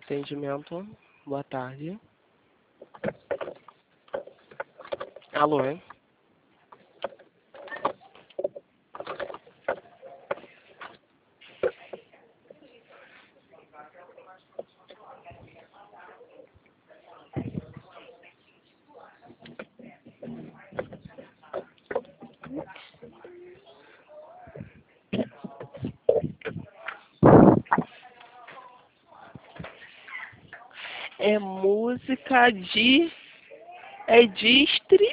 Atendimento. Boa tarde. Alô, hein? É música de... É de strip.